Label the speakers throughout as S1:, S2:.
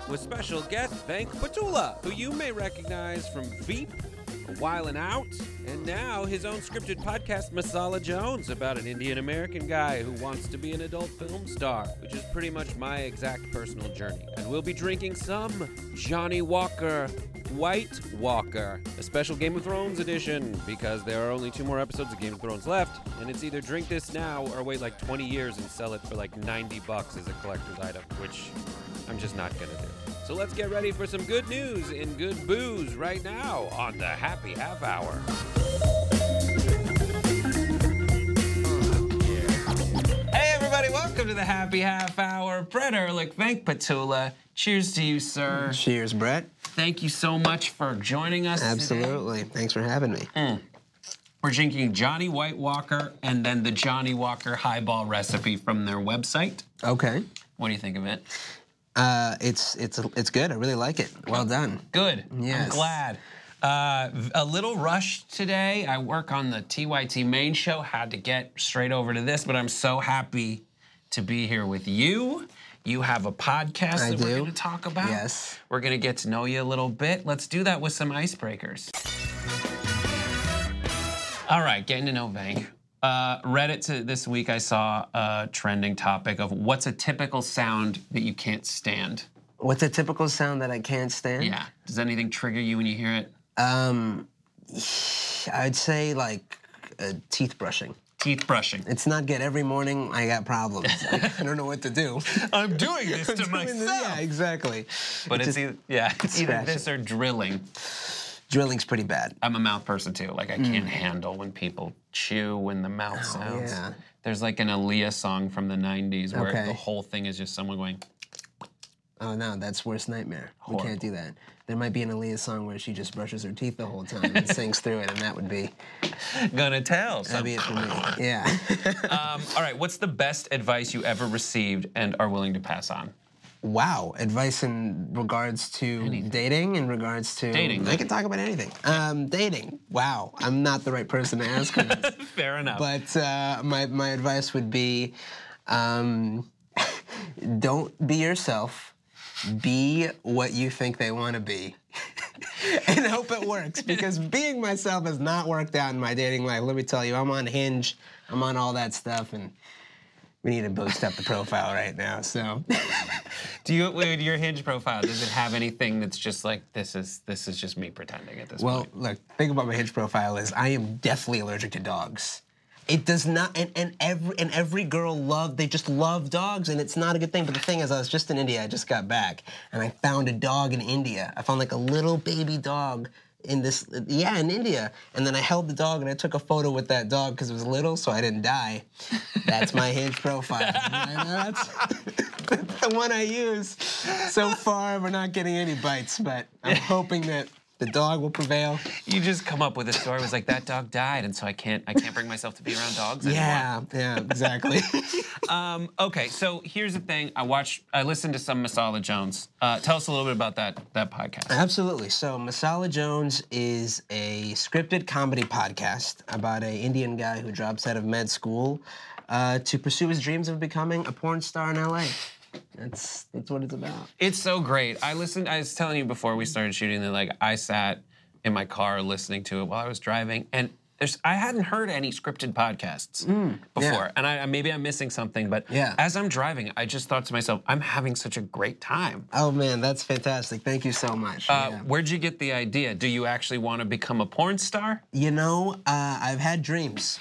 S1: with special guest Venk Patula, who you may recognize from Veep, A While and Out, and now his own scripted podcast, Masala Jones, about an Indian American guy who wants to be an adult film star, which is pretty much my exact personal journey. And we'll be drinking some Johnny Walker White Walker, a special Game of Thrones edition, because there are only 2 more episodes of Game of Thrones left, and it's either drink this now or wait like 20 years and sell it for like $90 as a collector's item, which I'm just not gonna do. So let's get ready for some good news and good booze right now on the Happy Half Hour. Hey everybody, welcome to the Happy Half Hour. Brett Ehrlich, Venk Patula. Cheers to you, sir.
S2: Cheers, Brett.
S1: Thank you so much for joining us
S2: Absolutely.
S1: today.
S2: Thanks for having me.
S1: We're drinking Johnny White Walker and then the Johnny Walker highball recipe from their website.
S2: Okay.
S1: What do you think of it?
S2: It's good. I really like it. Well done.
S1: Good.
S2: Yes.
S1: I'm glad. A little rushed today. I work on the TYT main show. Had to get straight over to this, but I'm so happy to be here with you. You have a podcast that we're going to talk about.
S2: Yes.
S1: We're going to get to know you a little bit. Let's do that with some icebreakers. All right, getting to know Venk. Reddit this week, I saw a trending topic of what's a typical sound that you can't stand?
S2: What's a typical sound that I can't stand?
S1: Yeah. Does anything trigger you when you hear it?
S2: I'd say like teeth brushing.
S1: Teeth brushing.
S2: It's not good. Every morning I got problems. I don't know what to do.
S1: I'm doing this to myself.
S2: Yeah, exactly.
S1: But it's either this or drilling.
S2: Drilling's pretty bad.
S1: I'm a mouth person too. Like I can't handle when people chew when the mouth sounds.
S2: Yeah.
S1: There's like an Aaliyah song from the 90s where
S2: Okay.
S1: the whole thing is just someone going.
S2: Oh no, that's worst nightmare.
S1: Horrible.
S2: We can't do that. There might be an Aaliyah song where she just brushes her teeth the whole time and sings through it, and that would be
S1: Gonna tell.
S2: that'd be it for me. Yeah.
S1: All right, what's the best advice you ever received and are willing to pass on?
S2: Wow, advice in regards to dating, in regards to
S1: Dating.
S2: I can talk about anything. Dating. Wow, I'm not the right person to ask for this.
S1: Fair enough.
S2: But my advice would be, don't be yourself. Be what you think they want to be. And hope it works, because being myself has not worked out in my dating life. Let me tell you, I'm on Hinge, I'm on all that stuff, and we need to boost up the profile right now, so.
S1: Do you, with your Hinge profile, does it have anything that's just like, this is just me pretending at this point?
S2: Well, look, the thing about my Hinge profile is I am definitely allergic to dogs. It does not, and every girl they just love dogs, and it's not a good thing. But the thing is, I was just in India, I just got back, and I found a dog in India. I found like a little baby dog in India. And then I held the dog and I took a photo with that dog because it was little, so I didn't die. That's my Hinge profile. That's the one I use. So far, we're not getting any bites, but I'm hoping that the dog will prevail.
S1: You just come up with a story. It was like, that dog died, and so I can't bring myself to be around dogs anymore.
S2: Yeah, exactly.
S1: Okay, so here's the thing. I listened to some Masala Jones. Tell us a little bit about that podcast.
S2: Absolutely. So Masala Jones is a scripted comedy podcast about an Indian guy who drops out of med school to pursue his dreams of becoming a porn star in LA. That's what it's about.
S1: It's so great. I was telling you before we started shooting that like I sat in my car listening to it while I was driving, and I hadn't heard any scripted podcasts before, and maybe I'm missing something, but as I'm driving, I just thought to myself, I'm having such a great time.
S2: Oh man, that's fantastic. Thank you so much.
S1: Where'd you get the idea? Do you actually want to become a porn star?
S2: You know, I've had dreams.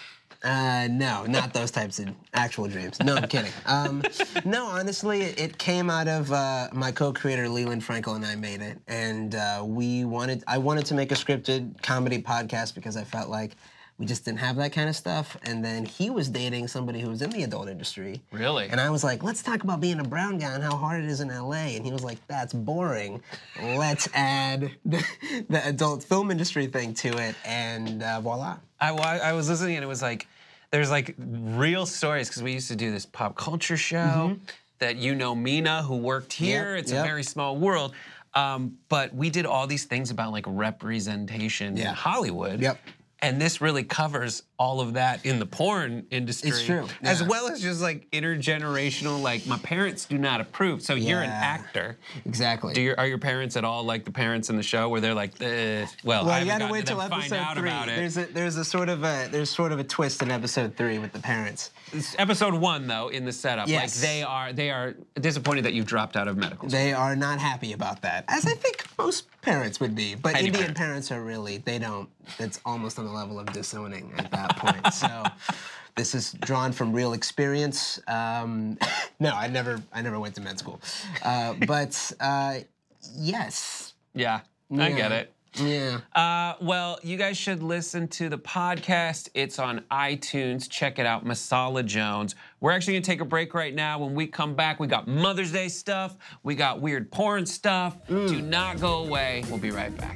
S2: No, not those types of actual dreams. No, I'm kidding. No, honestly, it came out of my co-creator Leland Frankel and I made it, and I wanted to make a scripted comedy podcast because I felt like we just didn't have that kind of stuff. And then he was dating somebody who was in the adult industry.
S1: Really?
S2: And I was like, let's talk about being a brown guy and how hard it is in LA. And he was like, that's boring. Let's add the adult film industry thing to it, and voila.
S1: I was listening and it was like, there's like real stories, because we used to do this pop culture show that Mina, who worked here. It's a very small world. But we did all these things about like representation in Hollywood. And this really covers all of that in the porn industry.
S2: It's true.
S1: As
S2: Yeah.
S1: well as just like intergenerational, like my parents do not approve. So you're an actor.
S2: Exactly.
S1: Are your parents at all like the parents in the show where they're like, well, I
S2: you
S1: haven't
S2: gotta
S1: gotten
S2: wait
S1: to
S2: till
S1: them find
S2: episode
S1: out
S2: 3.
S1: about it.
S2: There's sort of a twist in episode 3 with the parents.
S1: It's episode 1 though in the setup.
S2: Yes.
S1: Like they are disappointed that you've dropped out of medical school.
S2: They are not happy about that, as I think most parents would be. But
S1: Any
S2: Indian
S1: parent.
S2: parents are really, they don't. It's almost on the level of disowning at that point. So this is drawn from real experience. No, I never went to med school. Yes.
S1: Yeah, I get it.
S2: Yeah.
S1: Well, you guys should listen to the podcast. It's on iTunes. Check it out, Masala Jones. We're actually gonna take a break right now. When we come back, we got Mother's Day stuff. We got weird porn stuff. Do not go away. We'll be right back.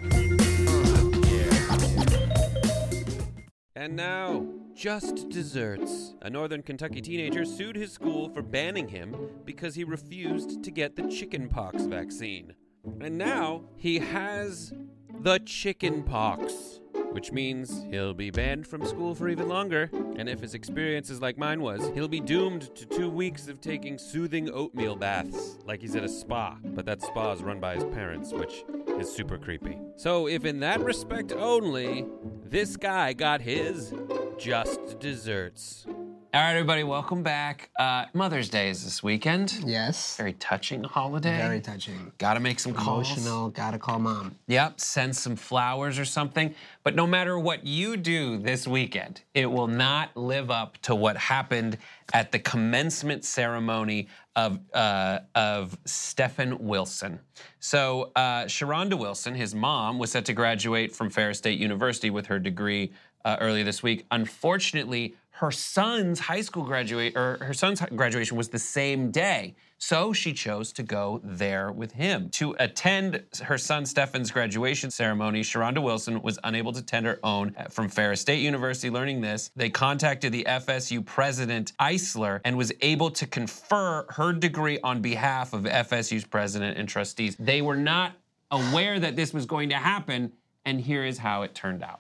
S3: And now, Just Desserts. A Northern Kentucky teenager sued his school for banning him because he refused to get the chickenpox vaccine. And now, he has the chickenpox, which means he'll be banned from school for even longer. And if his experience is like mine was, he'll be doomed to 2 weeks of taking soothing oatmeal baths, like he's at a spa. But that spa is run by his parents, which is super creepy. So if in that respect only, this guy got his Just Desserts.
S1: All right, everybody, welcome back. Mother's Day is this weekend.
S2: Yes.
S1: Very touching holiday.
S2: Very touching.
S1: Gotta make some calls.
S2: Emotional. Gotta call mom.
S1: Yep, send some flowers or something. But no matter what you do this weekend, it will not live up to what happened at the commencement ceremony of Stephen Wilson. So Sharonda Wilson, his mom, was set to graduate from Ferris State University with her degree earlier this week. Unfortunately, her son's graduation was the same day. So she chose to go there with him. To attend her son Stephen's graduation ceremony, Sharonda Wilson was unable to attend her own from Ferris State University. Learning this, they contacted the FSU president, Eisler, and was able to confer her degree on behalf of FSU's president and trustees. They were not aware that this was going to happen, and here is how it turned out.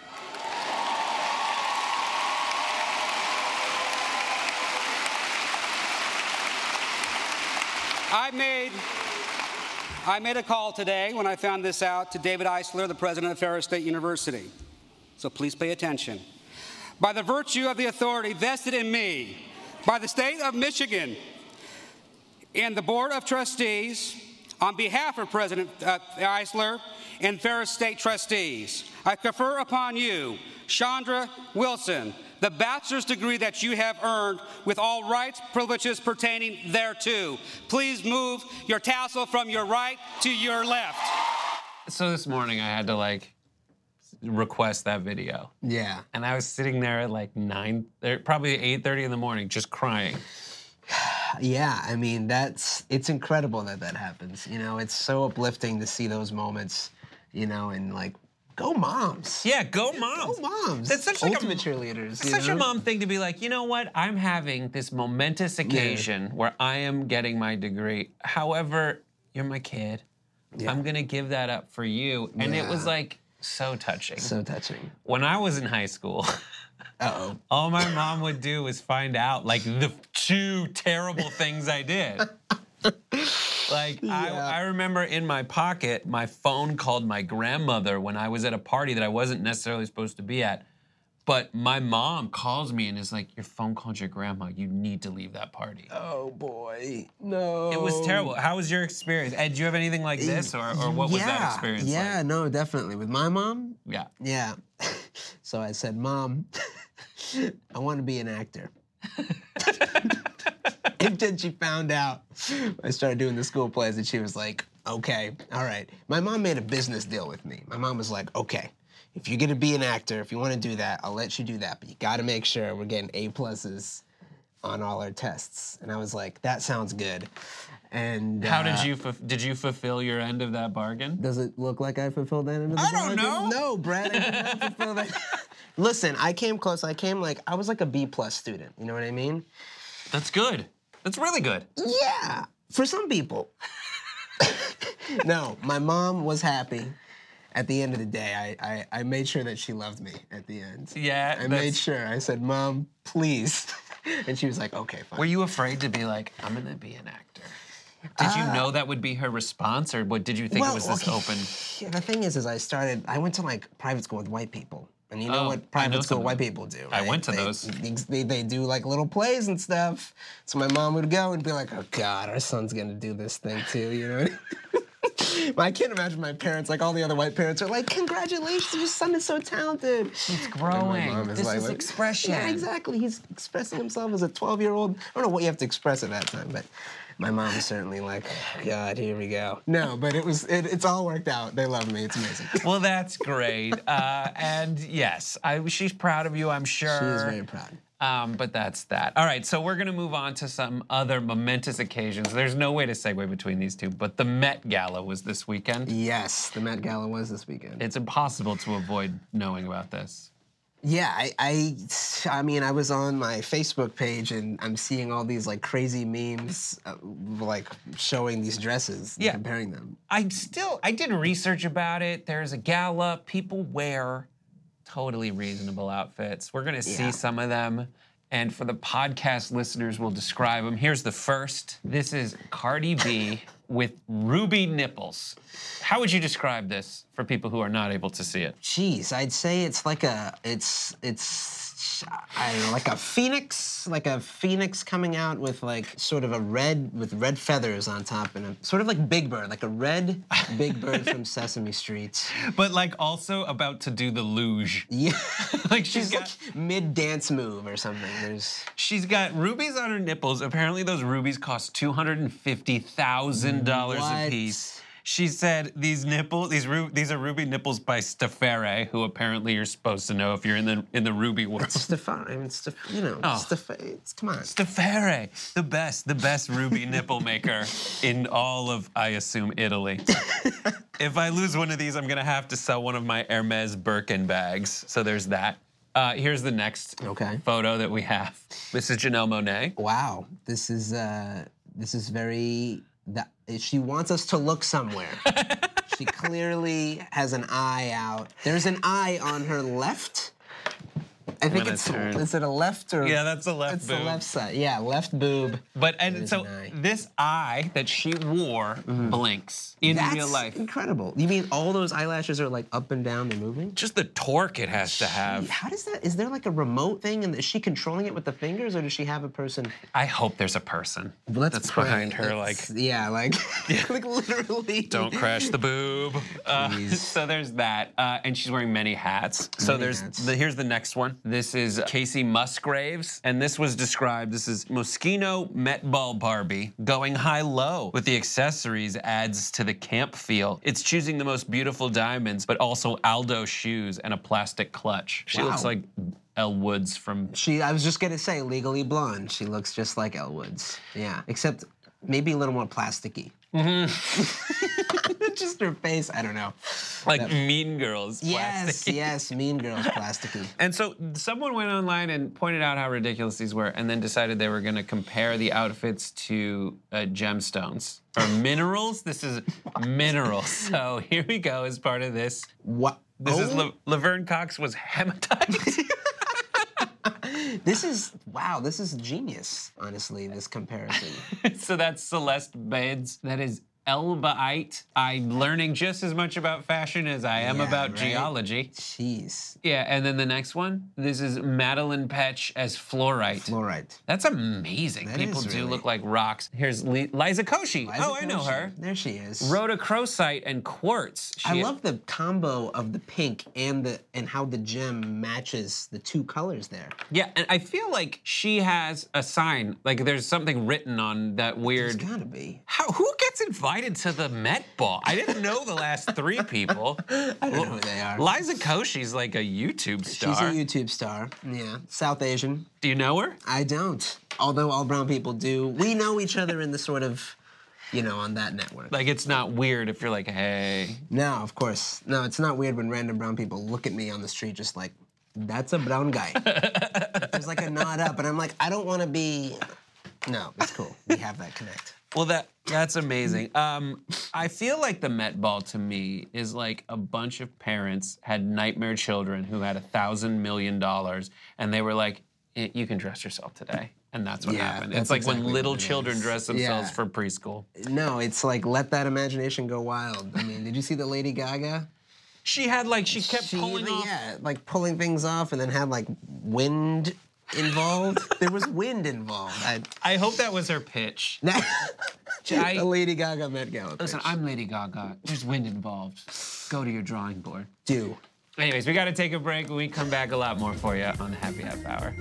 S4: I made a call today when I found this out to David Eisler, the president of Ferris State University. So please pay attention. By the virtue of the authority vested in me by the state of Michigan and the Board of Trustees, on behalf of President Eisler and Ferris State trustees, I confer upon you, Chandra Wilson, the bachelor's degree that you have earned with all rights, privileges pertaining thereto. Please move your tassel from your right to your left.
S1: So this morning I had to request that video.
S2: Yeah.
S1: And I was sitting there at probably 8:30 in the morning just crying.
S2: Yeah, I mean, it's incredible that happens. You know, it's so uplifting to see those moments, you know, and go moms.
S1: Yeah, go moms.
S2: Go moms.
S1: That's such
S2: ultimate cheerleaders.
S1: Such a mom thing to be like, you know what? I'm having this momentous occasion where I am getting my degree. However, you're my kid. Yeah. I'm gonna give that up for you. And it was so touching.
S2: So touching.
S1: When I was in high school, all my mom would do was find out the 2 terrible things I did. I remember in my pocket, my phone called my grandmother when I was at a party that I wasn't necessarily supposed to be at. But my mom calls me and is like, your phone called your grandma. You need to leave that party.
S2: Oh, boy. No.
S1: It was terrible. How was your experience? Ed, did you have anything like this? Or what was that experience like?
S2: Yeah, no, definitely. With my mom?
S1: Yeah.
S2: Yeah. So I said, Mom, I want to be an actor. And then she found out I started doing the school plays, and she was like, okay, all right. My mom made a business deal with me. My mom was like, okay, if you're gonna be an actor, if you wanna do that, I'll let you do that, but you gotta make sure we're getting A+ on all our tests. And I was like, that sounds good. And
S1: how did you fulfill your end of that bargain?
S2: Does it look like I fulfilled that end of the bargain?
S1: I don't know.
S2: No, Brad, I did not fulfill that. Listen, I came close. I was like a B+ student. You know what I mean?
S1: That's good. That's really good.
S2: Yeah, for some people. No, my mom was happy. at the end of the day, I made sure that she loved me at the end.
S3: Yeah,
S2: I made sure. I said, Mom, please. And she was like, okay, fine.
S3: Were you afraid to be like, I'm gonna be an actor? Did you know that would be her response, or what did you think it was this open?
S2: Yeah, the thing is I went to like private school with white people. And you know what private school white people do, right?
S3: I went to those.
S2: They do like little plays and stuff. So my mom would go and be like, oh God, our son's gonna do this thing too, you know? I can't imagine my parents, like all the other white parents, are like, congratulations, your son is so talented.
S3: He's growing. This is expression.
S2: Yeah, exactly. He's expressing himself as a 12-year-old. I don't know what you have to express at that time, but my mom is certainly like, God, here we go. No, but it's all worked out. They love me. It's amazing.
S3: Well, that's great. And yes, she's proud of you, I'm sure.
S2: She is very proud.
S3: But that's that. All right, so we're gonna move on to some other momentous occasions. There's no way to segue between these two, but the Met Gala was this weekend.
S2: Yes, the Met Gala was this weekend.
S3: It's impossible to avoid knowing about this.
S2: Yeah, I mean, I was on my Facebook page and I'm seeing all these like crazy memes, like showing these dresses, and comparing them.
S3: I did research about it. There's a gala. People wear totally reasonable outfits. We're gonna see some of them. And for the podcast listeners, we'll describe them. Here's the first. This is Cardi B with ruby nipples. How would you describe this for people who are not able to see it?
S2: Jeez, I'd say it's like I don't know, like a phoenix coming out with like sort of with red feathers on top, and sort of like Big Bird, like a red Big Bird from Sesame Street.
S3: But like also about to do the luge.
S2: Yeah,
S3: like she's got
S2: like mid-dance move or something.
S3: She's got rubies on her nipples. Apparently those rubies cost $250,000 a piece. She said these are ruby nipples by Stafare, who apparently you're supposed to know if you're in the ruby world.
S2: Stefan, I mean, come on.
S3: Stafare, the best ruby nipple maker in all of, I assume, Italy. If I lose one of these, I'm gonna have to sell one of my Hermes Birkin bags. So there's that. Here's the next photo that we have. This is Janelle Monáe.
S2: Wow, this is very. She wants us to look somewhere. She clearly has an eye out. There's an eye on her left. I think is it a left or?
S3: Yeah, that's a left boob.
S2: It's the left side. Yeah, left boob.
S3: And so this eye that she wore blinks in real life.
S2: Incredible. You mean all those eyelashes are like up and down, they're moving?
S3: Just the torque it has to have.
S2: How does that, is there like a remote thing and is she controlling it with the fingers or does she have a person?
S3: I hope there's a person that's behind her like.
S2: Yeah, like literally.
S3: Don't crash the boob. So there's that. And she's wearing many hats. So here's the next one. This is Casey Musgraves, and this was described, this is Moschino Met Ball Barbie going high-low with the accessories adds to the camp feel. It's choosing the most beautiful diamonds, but also Aldo shoes and a plastic clutch. She looks like Elle Woods from...
S2: I was just gonna say, Legally Blonde. She looks just like Elle Woods. Yeah, except maybe a little more plasticky. Just her face, I don't know.
S3: Like Mean Girls plasticky.
S2: Yes, Mean Girls plasticky.
S3: And so someone went online and pointed out how ridiculous these were and then decided they were gonna compare the outfits to gemstones. Or minerals, this is minerals. So here we go as part of this.
S2: What?
S3: This is Laverne Cox was hematite.
S2: This is genius, honestly, this comparison.
S3: So that's Celeste Bades. That is Elbaite. I'm learning just as much about fashion as I am about geology.
S2: Jeez.
S3: Yeah, and then the next one, this is Madeline Petch as Fluorite.
S2: Fluorite.
S3: That's amazing. People do look like rocks. Here's Liza Koshy. I know her.
S2: There she is.
S3: Rhodochrosite and quartz.
S2: I love the combo of the pink and how the gem matches the two colors there.
S3: Yeah, and I feel like she has a sign, like there's something written on that weird.
S2: There's gotta be.
S3: Who gets invited to the Met Ball? I didn't know the last three people.
S2: I don't know who they are.
S3: Liza Koshy's like a YouTube star.
S2: She's a YouTube star, yeah. South Asian.
S3: Do you know her?
S2: I don't. Although all brown people do. We know each other in the sort of, on that network.
S3: Like it's not weird if you're like, hey.
S2: No, of course. No, it's not weird when random brown people look at me on the street just like, that's a brown guy. There's like a nod up, and I'm like, I don't want to be... No, it's cool. We have that connect.
S3: Well, That's amazing. I feel like the Met Ball to me is like a bunch of parents had nightmare children who had $1,000 million, and they were like, "You can dress yourself today," and that's what happened.
S2: that's
S3: It's like
S2: exactly
S3: when little
S2: what it
S3: children
S2: is.
S3: dress themselves
S2: Yeah.
S3: for preschool.
S2: No, it's like let that imagination go wild. I mean, did you see the Lady Gaga?
S3: She kept pulling off.
S2: Yeah, like pulling things off, and then had like wind involved. There was wind involved.
S3: I hope that was her pitch.
S2: The Lady Gaga Met Gala.
S3: Listen,
S2: pitch.
S3: I'm Lady Gaga. There's wind involved. Go to your drawing board.
S2: Do.
S3: Anyways, we got to take a break. When we come back, a lot more for you on the Happy Half Hour.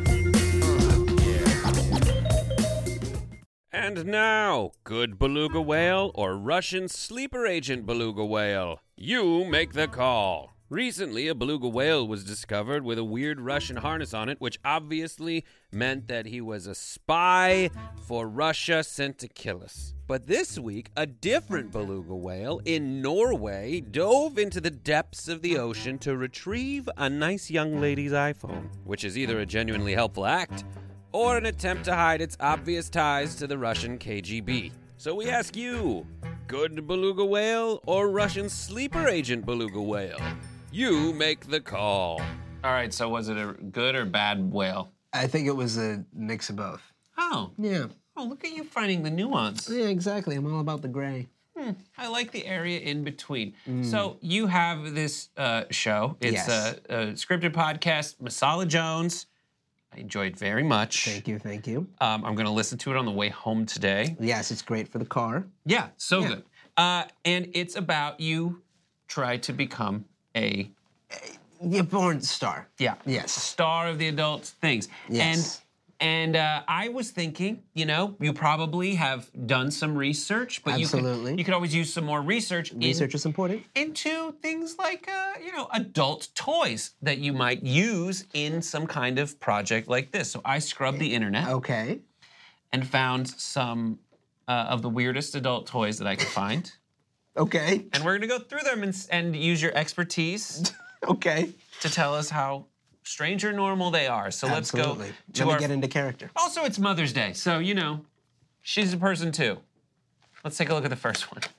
S1: And now, good beluga whale or Russian sleeper agent beluga whale? You make the call. Recently, a beluga whale was discovered with a weird Russian harness on it, which obviously meant that he was a spy for Russia sent to kill us. But this week, a different beluga whale in Norway dove into the depths of the ocean to retrieve a nice young lady's iPhone, which is either a genuinely helpful act or an attempt to hide its obvious ties to the Russian KGB. So we ask you, good beluga whale or Russian sleeper agent beluga whale? You make the call.
S3: All right, so was it a good or bad whale?
S2: I think it was a mix of both.
S3: Oh.
S2: Yeah.
S3: Oh, look at you finding the nuance.
S2: Yeah, exactly. I'm all about the gray.
S3: I like the area in between. So you have this show. It's
S2: Yes.
S3: a scripted podcast, Masala Jones. I enjoyed very much.
S2: Thank you, thank you.
S3: I'm going to listen to it on the way home today.
S2: Yes, it's great for the car.
S3: Yeah, so
S2: Yeah.
S3: good. And it's about you try to become a
S2: You're born star. Yes.
S3: star of the adult things.
S2: Yes.
S3: And I was thinking, you probably have done some research, but
S2: Absolutely.
S3: you could always use some more research.
S2: Research is important.
S3: Into things like, adult toys that you might use in some kind of project like this. So I scrubbed the internet
S2: Okay.
S3: and found some of the weirdest adult toys that I could find.
S2: Okay.
S3: And we're gonna go through them and use your expertise
S2: Okay.
S3: to tell us how strange or normal they are. So let's
S2: Absolutely.
S3: go to
S2: Let me
S3: our...
S2: get into character.
S3: Also, it's Mother's Day, so, she's a person too. Let's take a look at the first one.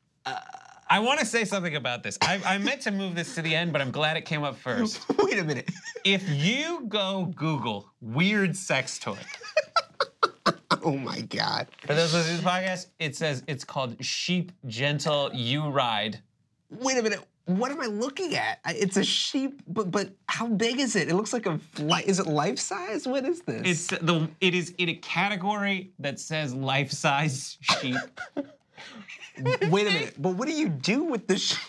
S3: I want to say something about this. I meant to move this to the end, but I'm glad it came up first.
S2: Wait a minute.
S3: If you go Google weird sex toy,
S2: Oh my God.
S3: for those listening to the podcast, it says it's called Sheep Gentle U Ride.
S2: Wait a minute. What am I looking at? It's a sheep, but how big is it? It looks like is it life size? What is this?
S3: It is in a category that says life-size sheep.
S2: Wait a minute. But what do you do with the sheep?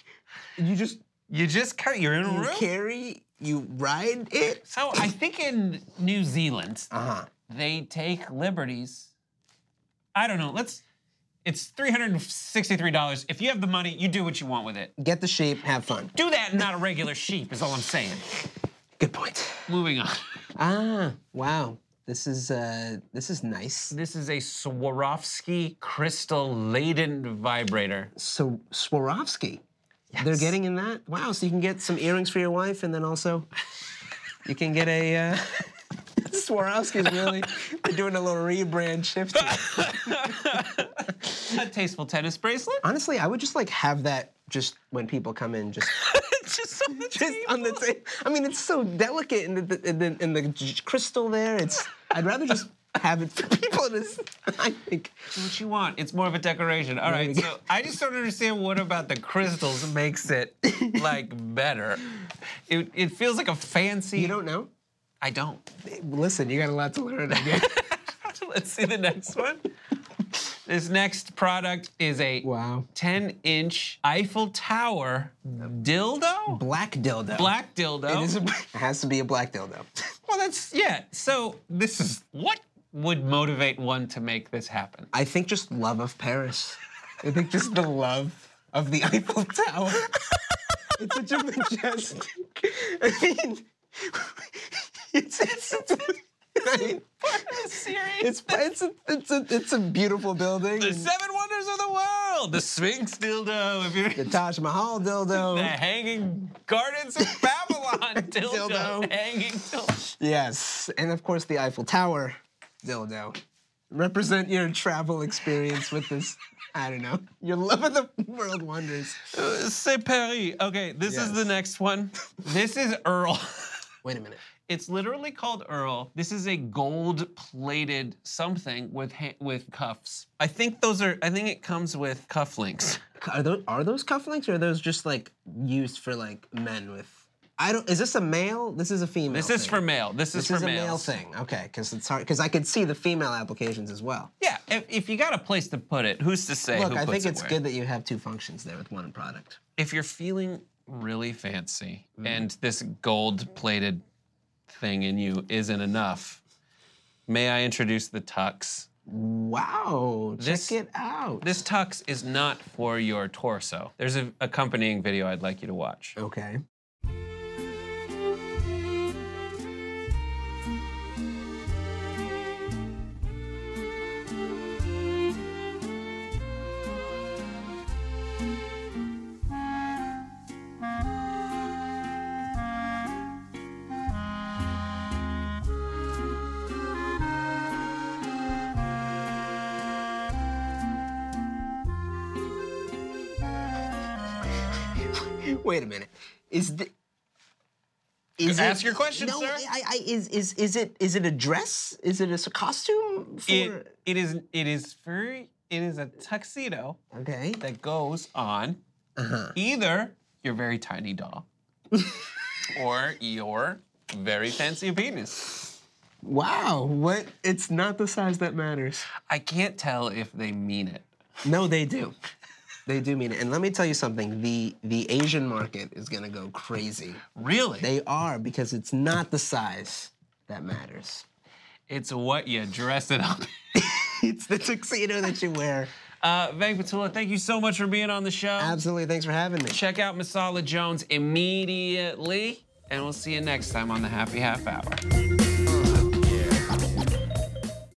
S3: You're in a
S2: You
S3: room.
S2: carry, you ride it?
S3: So I think in New Zealand,
S2: Uh-huh.
S3: they take liberties. I don't know. It's $363. If you have the money, you do what you want with it.
S2: Get the sheep, have fun.
S3: Do that and not a regular sheep is all I'm saying.
S2: Good point.
S3: Moving on.
S2: Ah, wow. This is nice.
S3: This is a Swarovski crystal-laden vibrator.
S2: So Swarovski. They're getting in that? Wow, so you can get some earrings for your wife and then also you can get a Swarovski's really, they're doing a little rebrand shift here.
S3: A tasteful tennis bracelet.
S2: Honestly, I would just like have that just when people come in, just
S3: Just on the
S2: just on the table. I mean, it's so delicate in the crystal there. I'd rather just have it for people. I think.
S3: Do what you want. It's more of a decoration. All right,
S2: we go.
S3: so I just don't understand what about the crystals makes it like better. It feels like a fancy.
S2: You don't know?
S3: I don't.
S2: Listen, you got a lot to learn. I guess.
S3: Let's see the next one. This next product is a
S2: Wow.
S3: 10-inch Eiffel Tower dildo.
S2: Black dildo.
S3: Black dildo.
S2: It has to be a black dildo.
S3: Well, so this is, what would motivate one to make this happen?
S2: I think just love of Paris. I think just the love of the Eiffel Tower. It's such a majestic. I mean, I mean,
S3: Serious?
S2: it's a beautiful building.
S3: The
S2: and
S3: Seven Wonders of the World. The Sphinx dildo. If you're
S2: the Taj Mahal dildo.
S3: the Hanging Gardens of Babylon dildo.
S2: Dildo.
S3: Hanging dildo.
S2: Yes, and of course the Eiffel Tower dildo. Represent your travel experience with this. I don't know. Your love of the world wonders.
S3: C'est Paris. Okay, this is the next one. This is Earl.
S2: Wait a minute.
S3: It's literally called Earl. This is a gold-plated something with cuffs. I think it comes with cufflinks.
S2: Are those cufflinks, or are those just like used for like men with? Is this a male? This is a female.
S3: This is for male. This is for
S2: a male
S3: males.
S2: thing. Okay, because it's hard. Because I could see the female applications as well.
S3: Yeah, if you got a place to put it, who's to say?
S2: Look,
S3: who
S2: I
S3: puts
S2: think
S3: it
S2: it's
S3: where?
S2: good that you have two functions there with one product.
S3: If you're feeling really fancy and this gold-plated thing in you isn't enough, may I introduce the tux?
S2: Wow, check it out.
S3: This tux is not for your torso. There's an accompanying video I'd like you to watch.
S2: Okay. Wait a minute.
S3: Ask your question,
S2: no,
S3: sir.
S2: Is it a dress? Is it a costume? For...
S3: It is a tuxedo
S2: Okay.
S3: that goes on either your very tiny doll or your very fancy penis.
S2: Wow. What? It's not the size that matters.
S3: I can't tell if they mean it.
S2: No, they do. They do mean it. And let me tell you something. The Asian market is gonna go crazy.
S3: Really?
S2: They are, because it's not the size that matters.
S3: It's what you dress it up.
S2: It's the tuxedo that you wear.
S3: Venk Patula, thank you so much for being on the show.
S2: Absolutely. Thanks for having me.
S3: Check out Masala Jones immediately, and we'll see you next time on the Happy Half Hour.